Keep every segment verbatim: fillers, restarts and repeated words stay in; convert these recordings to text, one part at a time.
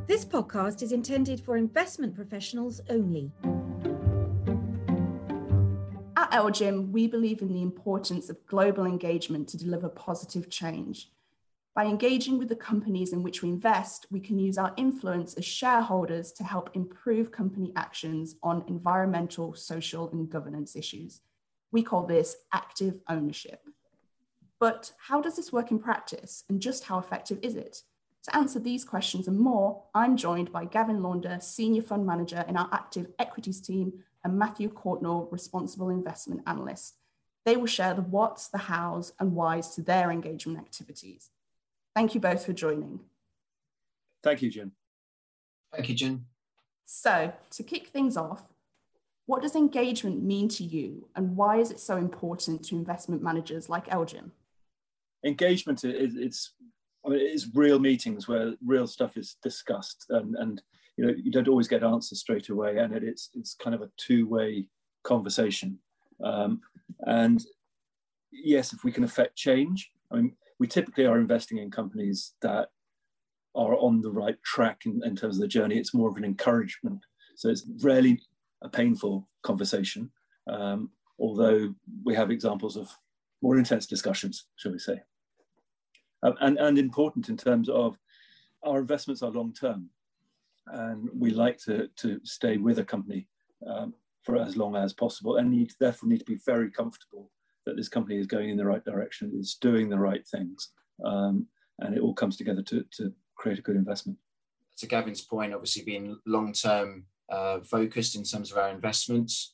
This podcast is intended for investment professionals only. At LGIM, we believe in the importance of global engagement to deliver positive change. By engaging with the companies in which we invest, we can use our influence as shareholders to help improve company actions on environmental, social, and governance issues. We call this active ownership. But how does this work in practice, and just how effective is it? To answer these questions and more, I'm joined by Gavin Launder, Senior Fund Manager in our Active Equities team, and Matthew Courtnall, Responsible Investment Analyst. They will share the whats, the hows, and whys to their engagement activities. Thank you both for joining. Thank you, Jen. Thank you, Jen. So, to kick things off, what does engagement mean to you, and why is it so important to investment managers like LGIM? Engagement is it's I mean, it's real meetings where real stuff is discussed, and, and you know you don't always get answers straight away, and it, it's it's kind of a two-way conversation. Um, and yes, if we can affect change, I mean, we typically are investing in companies that are on the right track in, in terms of the journey. It's more of an encouragement, so it's rarely a painful conversation. Um, although we have examples of more intense discussions, shall we say. Um, and, and important in terms of our investments are long-term, and we like to, to stay with a company um, for as long as possible, and need, therefore need to be very comfortable that this company is going in the right direction, is doing the right things, um, and it all comes together to, to create a good investment. To Gavin's point, obviously being long-term uh, focused in terms of our investments,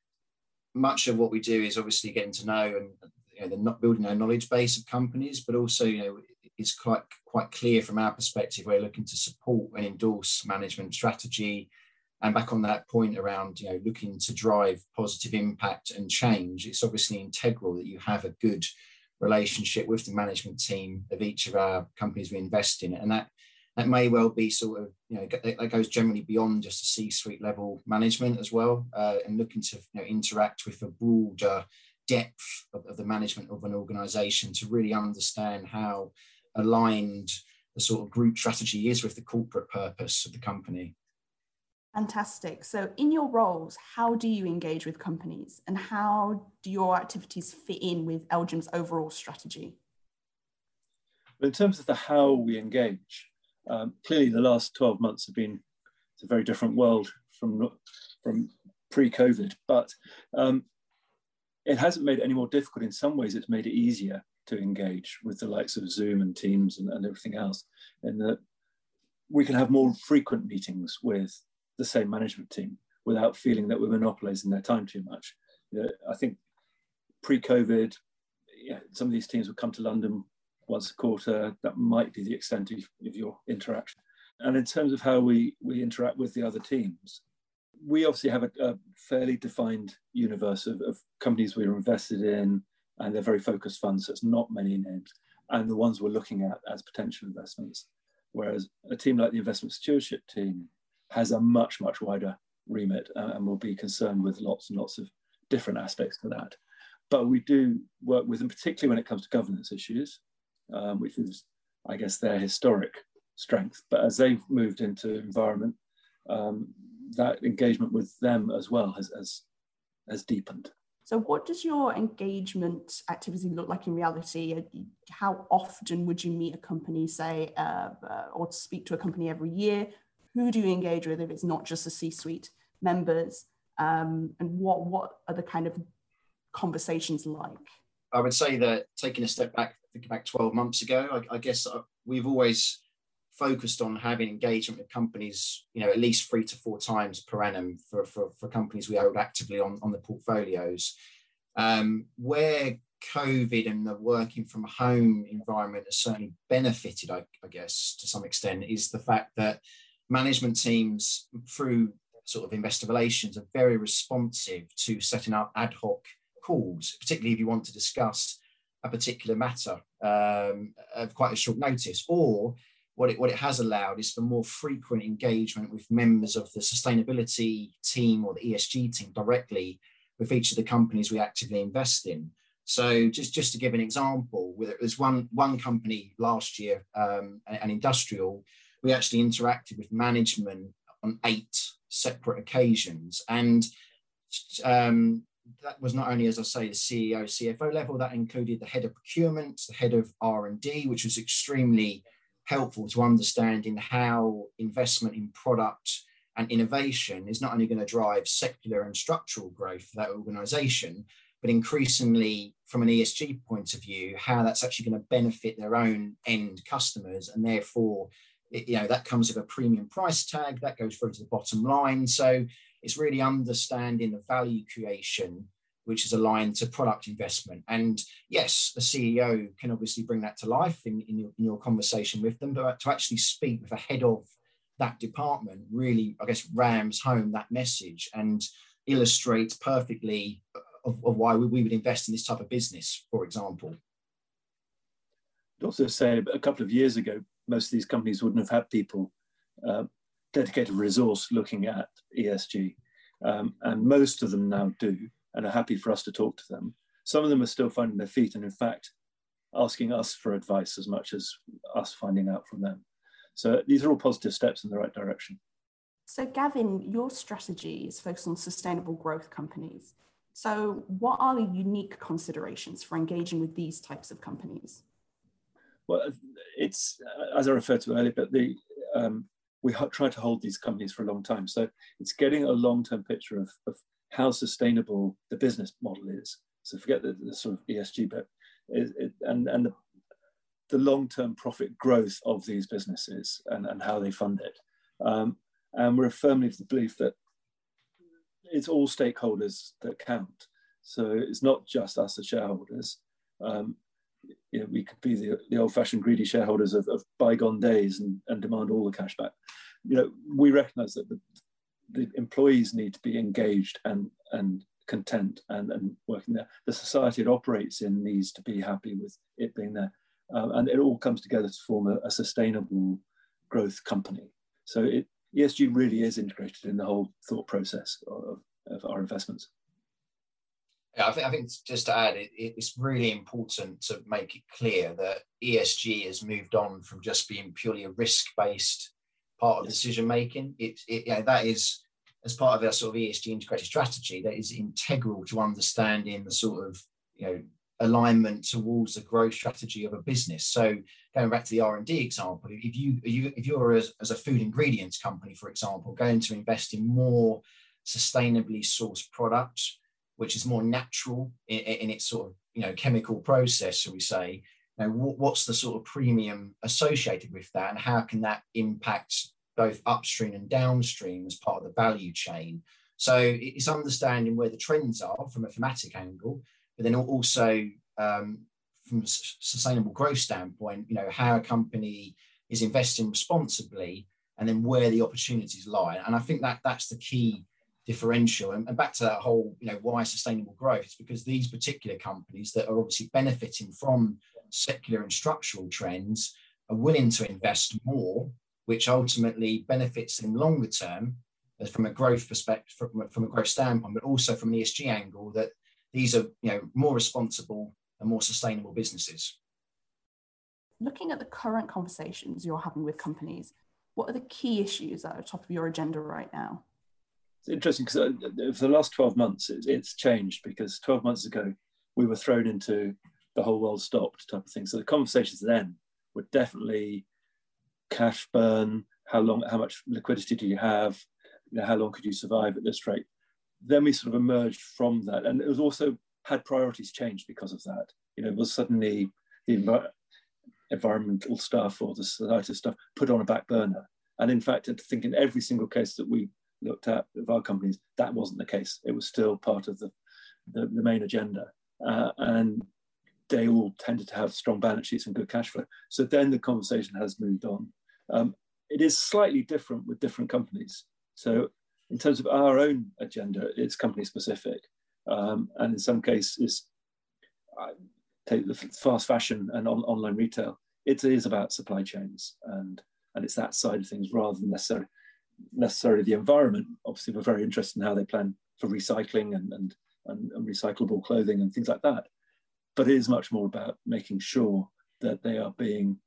much of what we do is obviously getting to know and you know, they're not building a knowledge base of companies, but also, you know, it's quite quite clear from our perspective, we're looking to support and endorse management strategy. And back on that point around, you know, looking to drive positive impact and change, it's obviously integral that you have a good relationship with the management team of each of our companies we invest in. And that that may well be sort of, you know, that goes generally beyond just a C-suite level management as well, uh, and looking to you know, interact with a broader depth of, of the management of an organization to really understand how aligned the sort of group strategy is with the corporate purpose of the company. Fantastic. So in your roles, how do you engage with companies, and how do your activities fit in with LGIM's overall strategy? But in terms of the how we engage, um, clearly the last twelve months have been it's a very different world from, from pre-COVID, but um, it hasn't made it any more difficult. In some ways, it's made it easier to engage with the likes of Zoom and Teams and, and everything else, in that we can have more frequent meetings with the same management team without feeling that we're monopolizing their time too much. You know, I think pre-COVID, yeah, some of these teams would come to London once a quarter. That might be the extent of, of your interaction. And in terms of how we, we interact with the other teams, we obviously have a, a fairly defined universe of, of companies we're invested in, and they're very focused funds, so it's not many names, and the ones we're looking at as potential investments. Whereas a team like the investment stewardship team has a much, much wider remit uh, and will be concerned with lots and lots of different aspects to that. But we do work with them, particularly when it comes to governance issues, um, which is, I guess, their historic strength. But as they've moved into environment, um, that engagement with them as well has, has, has deepened. So what does your engagement activity look like in reality? How often would you meet a company, say, uh, uh, or speak to a company every year? Who do you engage with if it's not just the C-suite members? Um, and what, what are the kind of conversations like? I would say that taking a step back, thinking back twelve months ago, I, I guess we've always focused on having engagement with companies, you know, at least three to four times per annum for, for, for companies we hold actively on, on the portfolios. Um, where COVID and the working from home environment has certainly benefited, I, I guess, to some extent, is the fact that management teams through sort of investor relations are very responsive to setting up ad hoc calls, particularly if you want to discuss a particular matter um, of quite a short notice, or What it, what it has allowed is for more frequent engagement with members of the sustainability team or the E S G team directly with each of the companies we actively invest in. So just, just to give an example, there's one, one company last year, um, an industrial, we actually interacted with management on eight separate occasions. And um, that was not only, as I say, the C E O, C F O level, that included the head of procurement, the head of R and D, which was extremely helpful to understanding how investment in product and innovation is not only going to drive secular and structural growth for that organization, but increasingly from an E S G point of view, how that's actually going to benefit their own end customers. And therefore, it, you know, that comes with a premium price tag that goes through to the bottom line. So it's really understanding the value creation, which is aligned to product investment. And yes, the C E O can obviously bring that to life in, in, your, in your conversation with them, but to actually speak with a head of that department really, I guess, rams home that message and illustrates perfectly of, of why we, we would invest in this type of business, for example. I'd also say a couple of years ago, most of these companies wouldn't have had people, uh, dedicated resource looking at E S G. Um, and most of them now do, and are happy for us to talk to them. Some of them are still finding their feet and in fact, asking us for advice as much as us finding out from them. So these are all positive steps in the right direction. So Gavin, your strategy is focused on sustainable growth companies. So what are the unique considerations for engaging with these types of companies? Well, it's, as I referred to earlier, but the, um, we try to hold these companies for a long time. So it's getting a long-term picture of, of how sustainable the business model is. So forget the, the sort of E S G bit, it, it, and, and the, the long-term profit growth of these businesses and, and how they fund it. Um, and we're firmly of the belief that it's all stakeholders that count. So it's not just us as shareholders. Um, you know, we could be the, the old-fashioned greedy shareholders of, of bygone days and, and demand all the cash back. You know, we recognise that the, the employees need to be engaged and, and content and, and working there. The society it operates in needs to be happy with it being there. Um, and it all comes together to form a, a sustainable growth company. So it, E S G really is integrated in the whole thought process of, of our investments. Yeah, I think, I think just to add, it, it's really important to make it clear that E S G has moved on from just being purely a risk-based part of decision making. It, it, you know, that is, as part of our sort of E S G integrated strategy, that is integral to understanding the sort of, you know, alignment towards the growth strategy of a business. So going back to the R and D example, if you, if you're as, as a food ingredients company, for example, going to invest in more sustainably sourced products, which is more natural in, in its sort of, you know, chemical process, shall we say, you know, what, what's the sort of premium associated with that, and how can that impact both upstream and downstream as part of the value chain? So it's understanding where the trends are from a thematic angle, but then also um, from a sustainable growth standpoint, you know, how a company is investing responsibly, and then where the opportunities lie. And I think that that's the key differential. And, and back to that whole, you know, why sustainable growth, is because these particular companies that are obviously benefiting from secular and structural trends are willing to invest more, which ultimately benefits them longer term, as from a growth perspective, from a, from a growth standpoint, but also from an E S G angle, that these are, you know, more responsible and more sustainable businesses. Looking at the current conversations you're having with companies, what are the key issues that are top of your agenda right now? It's interesting because for the last twelve months, it's, it's changed, because twelve months ago, we were thrown into the whole world stopped type of thing. So the conversations then were definitely cash burn, how long, how much liquidity do you have, you know, how long could you survive at this rate? Then we sort of emerged from that, and it was also had priorities changed because of that. You know, it was suddenly the env- environmental stuff or the societal stuff put on a back burner. And in fact, I think in every single case that we looked at of our companies, that wasn't the case. It was still part of the, the, the main agenda. Uh, and they all tended to have strong balance sheets and good cash flow. So then the conversation has moved on. Um, it is slightly different with different companies. So in terms of our own agenda, it's company specific. Um, and in some cases, I take the fast fashion and on, online retail, it is about supply chains, and, and it's that side of things rather than necessarily, necessarily the environment. Obviously, we're very interested in how they plan for recycling and, and, and, and recyclable clothing and things like that. But it is much more about making sure that they are being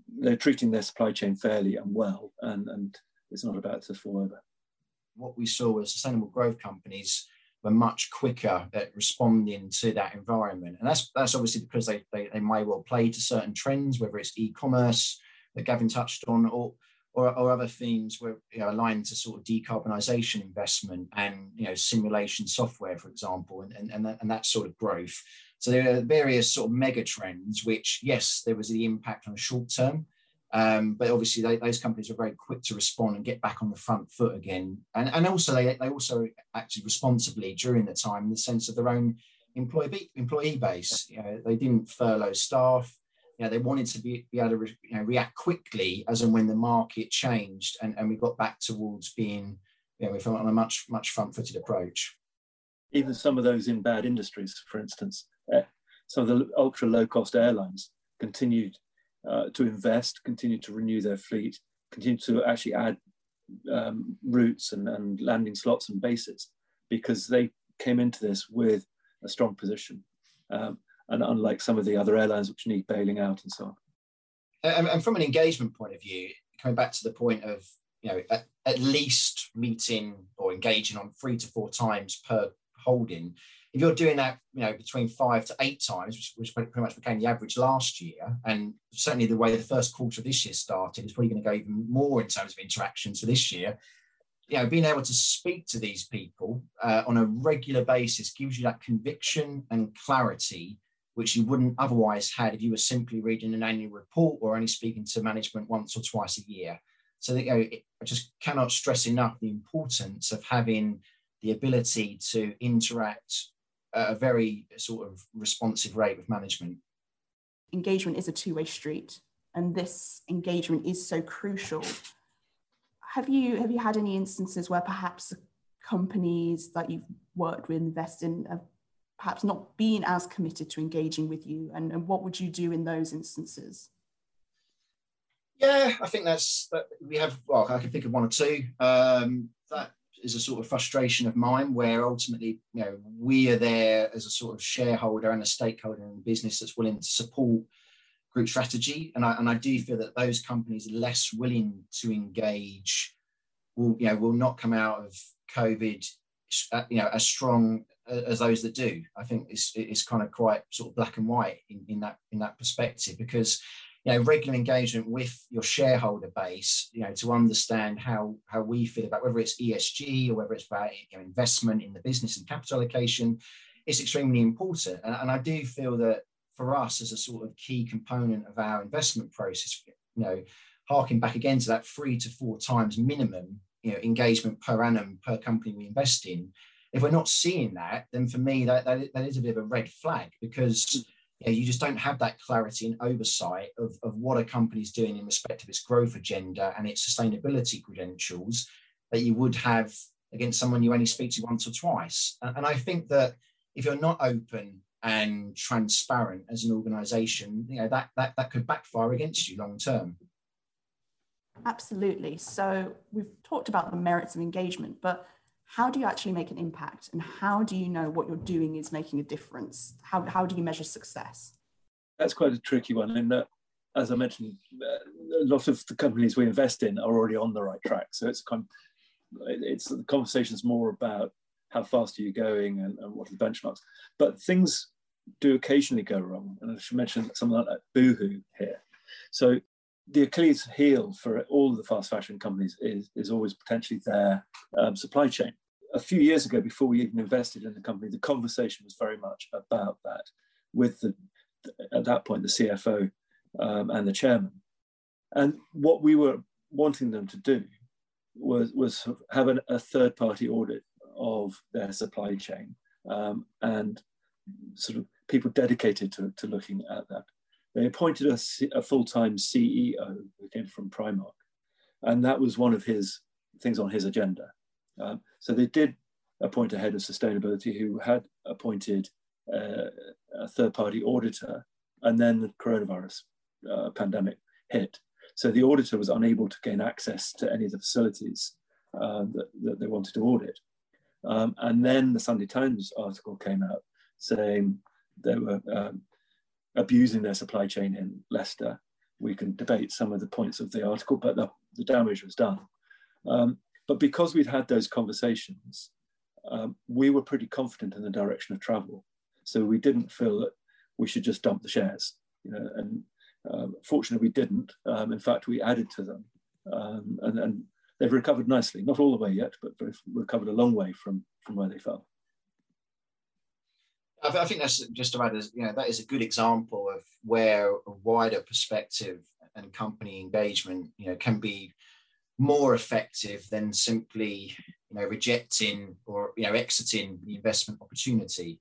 they're treating their supply chain fairly and well, and, and it's not about to fall over. What we saw was sustainable growth companies were much quicker at responding to that environment. And that's, that's obviously because they, they, they may well play to certain trends, whether it's e-commerce that Gavin touched on, or, or, or other themes where, you know, aligned to sort of decarbonisation investment and, you know, simulation software, for example, and, and, and, that, and that sort of growth. So there are various sort of mega trends, which, yes, there was the impact on the short term, um, but obviously they, those companies were very quick to respond and get back on the front foot again. And, and also they, they also acted responsibly during the time in the sense of their own employee, employee base. You know, they didn't furlough staff. You know, they wanted to be, be able to re, you know, react quickly as and when the market changed, and, and we got back towards being, you know, we felt on a much, much front-footed approach. Even some of those in bad industries, for instance, uh, some of the ultra low-cost airlines continued uh, to invest, continued to renew their fleet, continued to actually add um, routes and, and landing slots and bases, because they came into this with a strong position. Um, and unlike some of the other airlines which need bailing out and so on. And, and from an engagement point of view, coming back to the point of, you know, at, at least meeting or engaging on three to four times per holding, if you're doing that, you know, between five to eight times, which, which pretty much became the average last year, and certainly the way the first quarter of this year started, is probably going to go even more in terms of interactions for this year. You know, being able to speak to these people uh, on a regular basis gives you that conviction and clarity which you wouldn't otherwise had if you were simply reading an annual report or only speaking to management once or twice a year. So that, you know, it, I just cannot stress enough the importance of having the ability to interact at a very sort of responsive rate with management. Engagement is a two-way street, and this engagement is so crucial. Have you, have you had any instances where perhaps companies that you've worked with, invest in, have perhaps not been as committed to engaging with you, and, and what would you do in those instances? Yeah, I think that's, that we have, well, I can think of one or two. Um, that is a sort of frustration of mine, where ultimately, you know, we are there as a sort of shareholder and a stakeholder in the business that's willing to support group strategy. And I, and I do feel that those companies less willing to engage will, you know, will not come out of COVID, you know, as strong as those that do. I think it's, it's kind of quite sort of black and white in, in that in that perspective, because, you know, regular engagement with your shareholder base, you know, to understand how how we feel about whether it's E S G or whether it's about, you know, investment in the business and capital allocation, is extremely important. And, and I do feel that for us as a sort of key component of our investment process, you know, harking back again to that three to four times minimum, you know, engagement per annum per company we invest in. If we're not seeing that, then for me, that, that, that is a bit of a red flag, because, you know, you just don't have that clarity and oversight of, of what a company's doing in respect of its growth agenda and its sustainability credentials that you would have against someone you only speak to once or twice. And, and I think that if you're not open and transparent as an organisation, you know, that, that, that could backfire against you long term. Absolutely. So we've talked about the merits of engagement, but how do you actually make an impact, and how do you know what you're doing is making a difference? How, how do you measure success? That's quite a tricky one. And uh, as I mentioned, uh, a lot of the companies we invest in are already on the right track. So it's kind of, it's the conversation's more about how fast are you going and, and what are the benchmarks. But things do occasionally go wrong. And I should mention something like Boohoo here. So the Achilles heel for all of the fast fashion companies is, is always potentially their um, supply chain. A few years ago, before we even invested in the company, the conversation was very much about that with, the, at that point, the C F O um, and the chairman. And what we were wanting them to do was, was have an, a third-party audit of their supply chain um, and sort of people dedicated to, to looking at that. They appointed a, a full-time C E O who came from Primark, and that was one of his things on his agenda. Um, so they did appoint a head of sustainability who had appointed uh, a third-party auditor, and then the coronavirus uh, pandemic hit. So the auditor was unable to gain access to any of the facilities uh, that, that they wanted to audit. Um, and then the Sunday Times article came out saying they were um, abusing their supply chain in Leicester, we can debate some of the points of the article, but the, the damage was done. Um, but because we'd had those conversations, um, we were pretty confident in the direction of travel. So we didn't feel that we should just dump the shares. You know, and um, fortunately we didn't. Um, in fact, we added to them, um, and, and they've recovered nicely. Not all the way yet, but they've recovered a long way from, from where they fell. I think that's just about as, you know, that is a good example of where a wider perspective and company engagement, you know, can be more effective than simply, you know, rejecting or, you know, exiting the investment opportunity.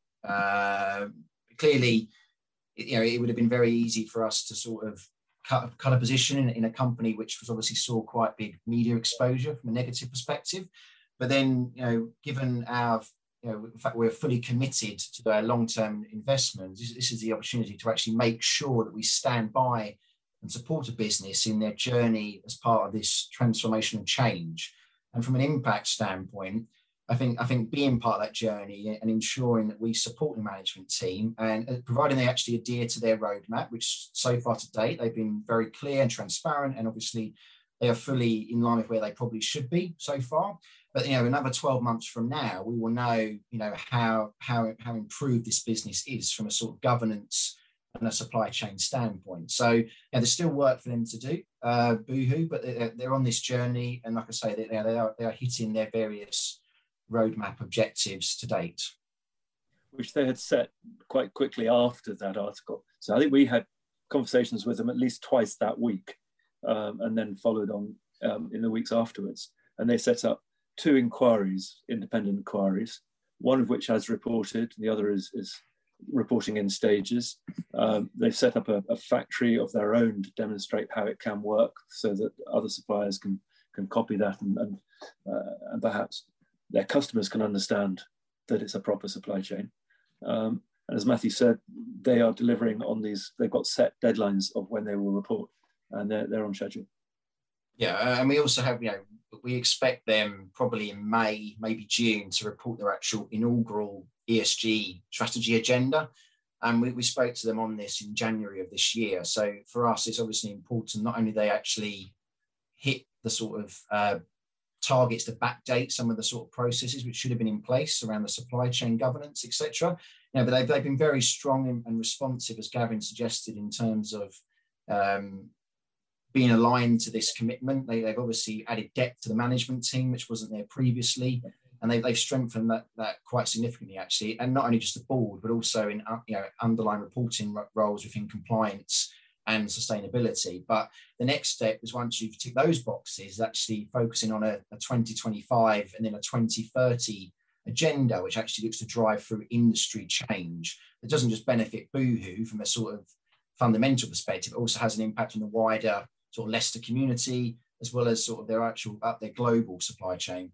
Uh, clearly, you know, it would have been very easy for us to sort of cut, cut a position in, in a company which was obviously saw quite big media exposure from a negative perspective. But then, you know, given our, you know, in fact, we're fully committed to our long-term investments, this, this is the opportunity to actually make sure that we stand by and support a business in their journey as part of this transformational change. And from an impact standpoint, I think I think being part of that journey and ensuring that we support the management team and providing they actually adhere to their roadmap, which so far to date, they've been very clear and transparent, and obviously they are fully in line with where they probably should be so far. But, you know, another twelve months from now, we will know, you know, how, how, how improved this business is from a sort of governance and a supply chain standpoint. So, you know, there's still work for them to do, uh, Boohoo, but they're, they're on this journey. And like I say, they, they, are, they are hitting their various roadmap objectives to date. Which they had set quite quickly after that article. So I think we had conversations with them at least twice that week, um, and then followed on um, in the weeks afterwards. And they set up two inquiries, independent inquiries, one of which has reported, the other is, is reporting in stages. Um, they've set up a, a factory of their own to demonstrate how it can work so that other suppliers can, can copy that, and, and, uh, and perhaps their customers can understand that it's a proper supply chain. Um, and as Matthew said, they are delivering on these, they've got set deadlines of when they will report, and they're, they're on schedule. Yeah, and we also have, you know, we expect them probably in May, maybe June, to report their actual inaugural E S G strategy agenda. And we, we spoke to them on this in January of this year. So for us, it's obviously important not only they actually hit the sort of uh, targets to backdate some of the sort of processes which should have been in place around the supply chain governance, et cetera. You know, but they've, they've been very strong and, and responsive, as Gavin suggested, in terms of um, being aligned to this commitment. They, they've obviously added depth to the management team, which wasn't there previously. And they, they've strengthened that, that quite significantly, actually. And not only just the board, but also in you know, underlying reporting roles within compliance and sustainability. But the next step is, once you've ticked those boxes, actually focusing on a, a twenty twenty-five and then a twenty thirty agenda, which actually looks to drive through industry change. It doesn't just benefit Boohoo from a sort of fundamental perspective, it also has an impact on the wider sort of Leicester community, as well as sort of their actual, uh, their global supply chain.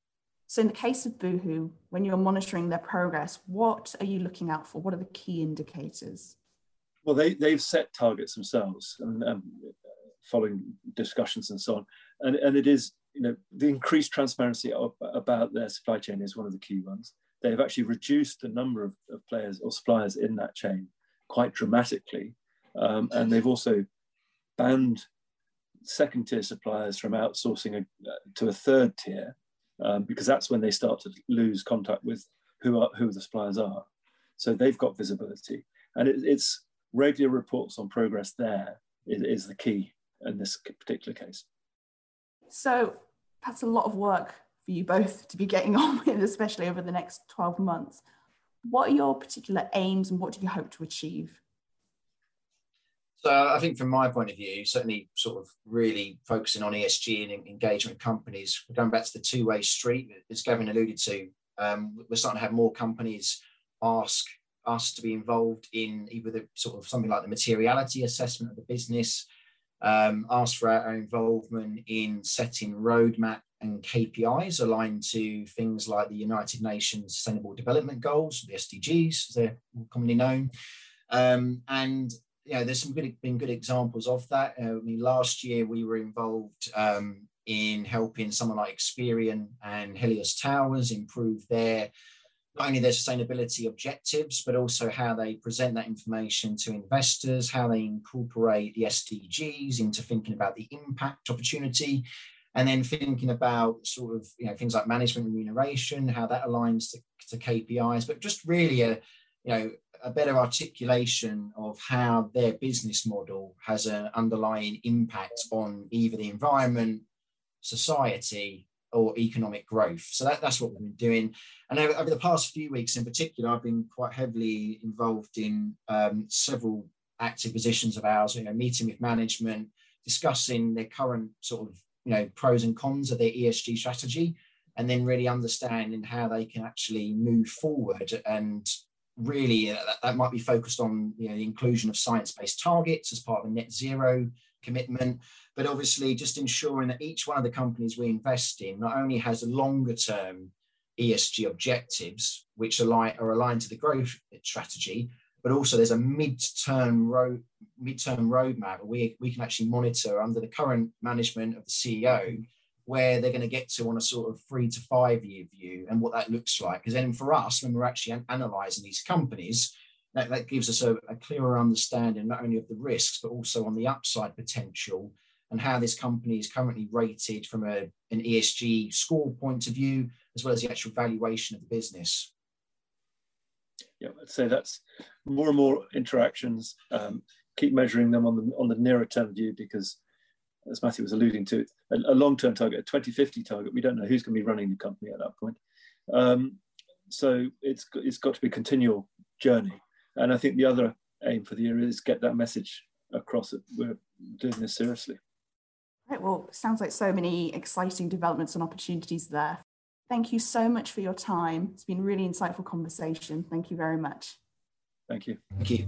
So in the case of Boohoo, when you're monitoring their progress, what are you looking out for? What are the key indicators? Well, they, they've set targets themselves, and um, following discussions and so on. And, and it is, you know, the increased transparency of, about their supply chain is one of the key ones. They've actually reduced the number of, of players or suppliers in that chain quite dramatically. Um, and they've also banned second tier suppliers from outsourcing a, uh, to a third tier, um, because that's when they start to lose contact with who are who the suppliers are. So they've got visibility, and it, it's regular reports on progress there is, is the key in this particular case. So that's a lot of work for you both to be getting on with, especially over the next twelve months. What are your particular aims and what do you hope to achieve? So I think from my point of view, certainly sort of really focusing on E S G and engagement companies, we're going back to the two-way street, as Gavin alluded to. Um, we're starting to have more companies ask us to be involved in either the sort of something like the materiality assessment of the business, um, ask for our involvement in setting roadmap and K P Is aligned to things like the United Nations Sustainable Development Goals, the S D Gs, as they're more commonly known. Um, and yeah, there's some good, been good examples of that. Uh, I mean, last year we were involved um, in helping someone like Experian and Helios Towers improve their not only their sustainability objectives, but also how they present that information to investors, how they incorporate the S D Gs into thinking about the impact opportunity, and then thinking about sort of, you know, things like management remuneration, how that aligns to, to K P Is, but just really a, you know, a better articulation of how their business model has an underlying impact on either the environment, society, or economic growth. So that, that's what we've been doing. And over, over the past few weeks in particular, I've been quite heavily involved in um, several active positions of ours, you know, meeting with management, discussing their current sort of, you know, pros and cons of their E S G strategy, and then really understanding how they can actually move forward. And really uh, that, that might be focused on, you know, the inclusion of science-based targets as part of a net zero commitment, but obviously just ensuring that each one of the companies we invest in not only has a longer term E S G objectives, which align, are aligned to the growth strategy, but also there's a mid-term road, mid-term roadmap where we, we can actually monitor under the current management of the C E O where they're going to get to on a sort of three to five year view and what that looks like. Because then for us, when we're actually an- analysing these companies, that, that gives us a, a clearer understanding not only of the risks, but also on the upside potential and how this company is currently rated from a, an E S G score point of view, as well as the actual valuation of the business. Yeah, I'd say that's more and more interactions. Um, keep measuring them on the on the nearer term view, because as Matthew was alluding to, a, a long-term target, a twenty fifty target, we don't know who's going to be running the company at that point. Um, so it's it's got to be a continual journey. And I think the other aim for the year is get that message across that we're doing this seriously. Right, well, sounds like so many exciting developments and opportunities there. Thank you so much for your time. It's been a really insightful conversation. Thank you very much. Thank you. Thank you.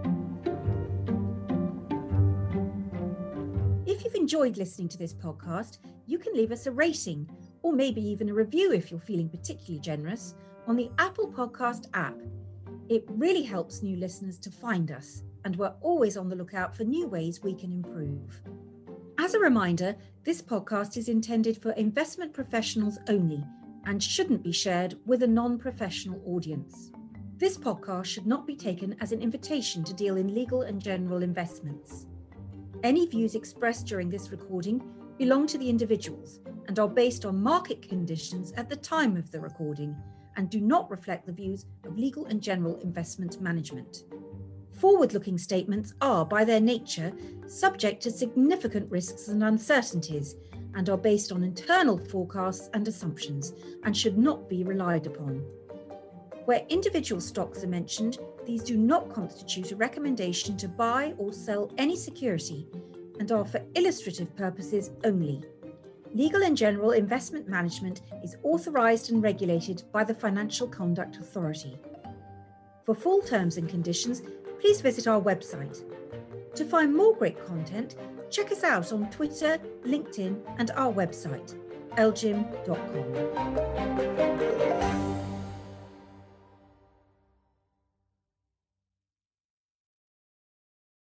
If you've enjoyed listening to this podcast, you can leave us a rating or maybe even a review if you're feeling particularly generous on the Apple Podcast app. It really helps new listeners to find us, and we're always on the lookout for new ways we can improve. As a reminder, this podcast is intended for investment professionals only and shouldn't be shared with a non-professional audience. This podcast should not be taken as an invitation to deal in legal and general investments. Any views expressed during this recording belong to the individuals and are based on market conditions at the time of the recording and do not reflect the views of legal and general investment management. Forward-looking statements are, by their nature, subject to significant risks and uncertainties and are based on internal forecasts and assumptions and should not be relied upon. Where individual stocks are mentioned, these do not constitute a recommendation to buy or sell any security and are for illustrative purposes only. Legal and General Investment Management is authorised and regulated by the Financial Conduct Authority. For full terms and conditions, please visit our website. To find more great content, check us out on Twitter, LinkedIn, and our website, l g i m dot com.